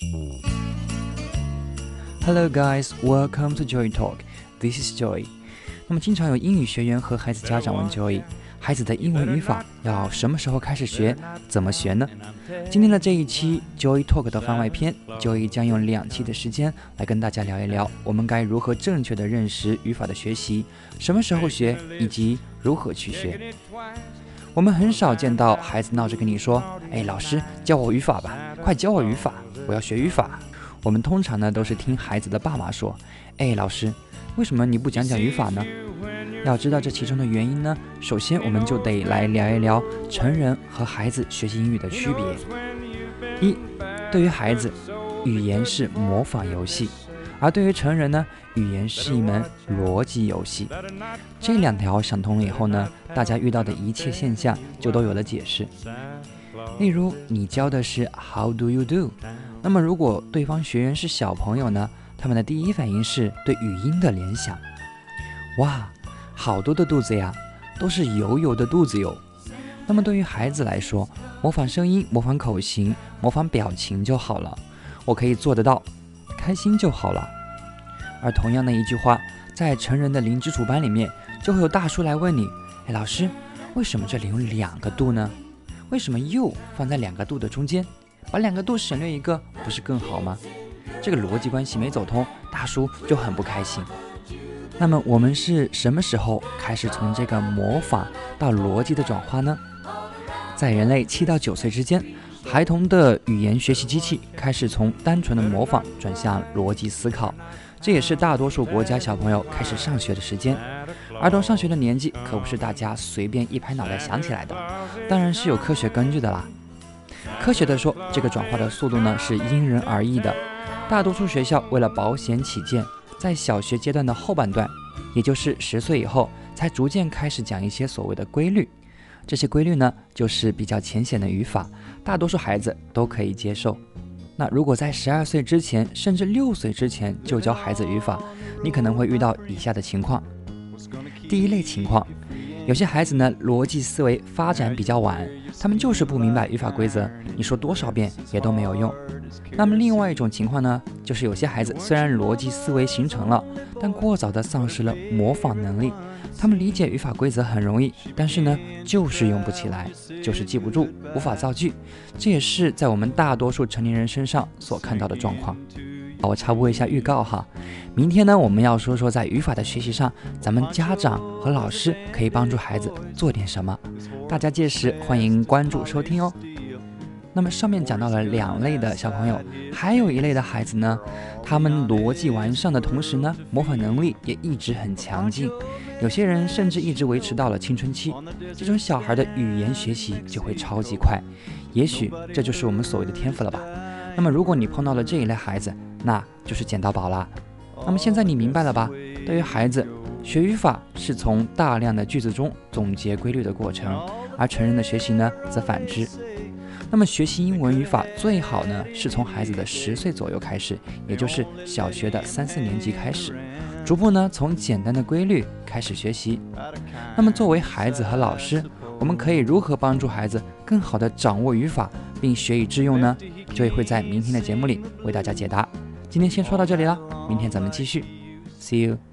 Hello guys, welcome to Joy Talk. This is Joy. 那么经常有英语学员和孩子家长问 Joy， 孩子的英文语法要什么时候开始学，怎么学呢？今天的这一期 Joy Talk 的番外篇， Joy 将用2期的时间来跟大家聊一聊，我们该如何正确的认识语法的学习，什么时候学，以及如何去学。我们很少见到孩子闹着跟你说，老师教我语法吧，快教我语法，我要学语法。我们通常呢都是听孩子的爸妈说，老师，为什么你不讲讲语法呢？要知道这其中的原因呢，首先我们就得来聊一聊成人和孩子学习英语的区别。一，对于孩子，语言是模仿游戏，而对于成人呢，语言是一门逻辑游戏。这2条想通了以后呢，大家遇到的一切现象就都有了解释。例如你教的是 How do you do， 那么如果对方学员是小朋友呢，他们的第一反应是对语音的联想。哇，好多的肚子呀，都是油油的肚子哟。那么对于孩子来说，模仿声音、模仿口型、模仿表情就好了，我可以做得到，开心就好了。而同样的一句话，在成人的零基础班里面，就会有大叔来问你，老师，为什么这里有2个度呢？为什么又放在2个度的中间？把2个度省略一个，不是更好吗？这个逻辑关系没走通，大叔就很不开心。那么我们是什么时候开始从这个模仿到逻辑的转化呢？在人类7到9岁之间，孩童的语言学习机器开始从单纯的模仿转向逻辑思考，这也是大多数国家小朋友开始上学的时间。儿童上学的年纪可不是大家随便一拍脑袋想起来的，当然是有科学根据的啦。科学的说，这个转化的速度呢是因人而异的。大多数学校为了保险起见，在小学阶段的后半段，也就是10岁以后，才逐渐开始讲一些所谓的规律。这些规律呢，就是比较浅显的语法，大多数孩子都可以接受。那如果在12岁之前，甚至6岁之前就教孩子语法，你可能会遇到以下的情况。第一类情况，有些孩子呢，逻辑思维发展比较晚，他们就是不明白语法规则，你说多少遍也都没有用。那么另外一种情况呢，就是有些孩子虽然逻辑思维形成了，但过早的丧失了模仿能力，他们理解语法规则很容易，但是呢，就是用不起来，就是记不住，无法造句，这也是在我们大多数成年人身上所看到的状况。我插播一下预告哈，明天呢，我们要说说在语法的学习上，咱们家长和老师可以帮助孩子做点什么，大家届时欢迎关注收听哦。那么上面讲到了2类的小朋友，还有一类的孩子呢，他们逻辑完善的同时呢，模仿能力也一直很强劲，有些人甚至一直维持到了青春期，这种小孩的语言学习就会超级快，也许这就是我们所谓的天赋了吧。那么如果你碰到了这一类孩子，那就是捡到宝啦。那么现在你明白了吧？对于孩子，学语法是从大量的句子中总结规律的过程，而成人的学习呢，则反之。那么学习英文语法最好呢，是从孩子的10岁左右开始，也就是小学的3、4年级开始，逐步呢从简单的规律开始学习。那么作为孩子和老师，我们可以如何帮助孩子更好地掌握语法并学以致用呢？就会在明天的节目里为大家解答。今天先说到这里了，明天咱们继续 ，See you。